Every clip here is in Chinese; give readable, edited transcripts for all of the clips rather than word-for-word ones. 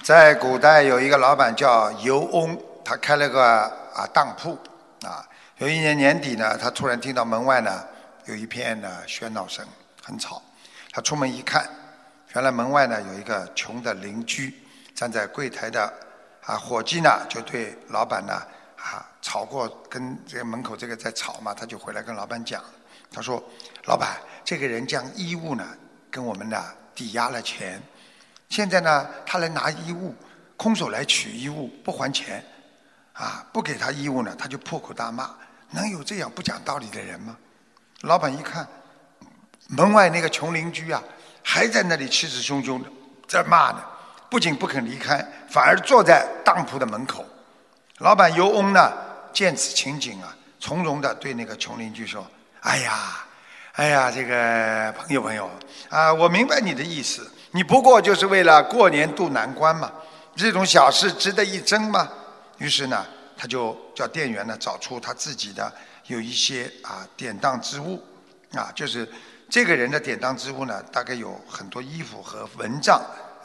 在古代有一个老板叫尤翁，他开了个当铺啊。有一年年底呢，他突然听到门外呢有一片喧闹声，很吵。他出门一看，原来门外呢有一个穷的邻居站在柜台的伙计呢就对老板呢吵过，跟这个门口这个在吵嘛，他就回来跟老板讲，他说：“老板，这个人将衣物呢跟我们呢抵押了钱。”现在呢，他来拿衣物，空手来取衣物，不还钱，不给他衣物呢，他就破口大骂，能有这样不讲道理的人吗？老板一看，门外那个穷邻居还在那里气势汹汹的在骂呢，不仅不肯离开，反而坐在当铺的门口。老板尤翁呢，见此情景从容的对那个穷邻居说：“哎呀，这个朋友我明白你的意思。你不过就是为了过年渡难关嘛，这种小事值得一争吗？”于是呢，他就叫店员呢找出他自己的有一些典当之物就是这个人的典当之物呢，大概有很多衣服和蚊帐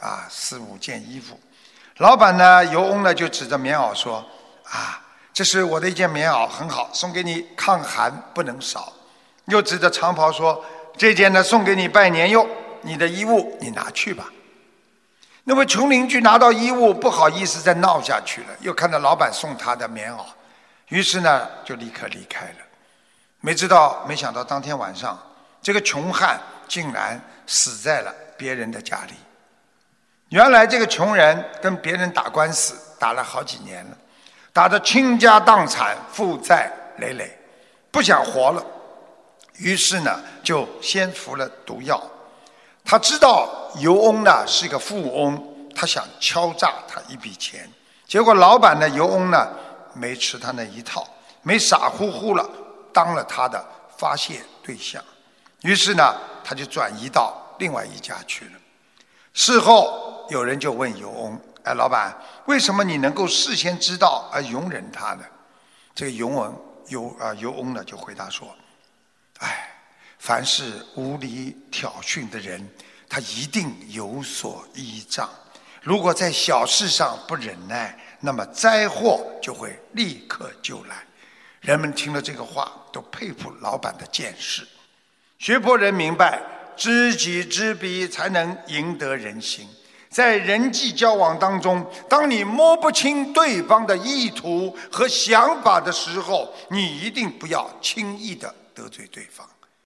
4-5件衣服。老板呢尤翁呢就指着棉袄说：“这是我的一件棉袄，很好，送给你抗寒不能少。”又指着长袍说：“这件呢送给你拜年用。你的衣物你拿去吧。”那么穷邻居拿到衣物不好意思再闹下去了，又看到老板送他的棉袄，于是呢就立刻离开了。没想到当天晚上，这个穷汉竟然死在了别人的家里。原来这个穷人跟别人打官司打了好几年了，打得倾家荡产，负债累累，不想活了，于是呢就先服了毒药。他知道尤翁呢是个富翁，他想敲诈他一笔钱，结果老板呢尤翁呢没吃他那一套，没傻乎乎了当了他的发泄对象，于是呢他就转移到另外一家去了。事后有人就问尤翁：“老板，为什么你能够事先知道而容忍他呢？”这个尤翁呢就回答说：“凡是无理挑衅的人，他一定有所依仗。如果在小事上不忍耐，那么灾祸就会立刻就来。”人们听了这个话，都佩服老板的见识。学佛人明白，知己知彼才能赢得人心。在人际交往当中，当你摸不清对方的意图和想法的时候，你一定不要轻易的得罪对方。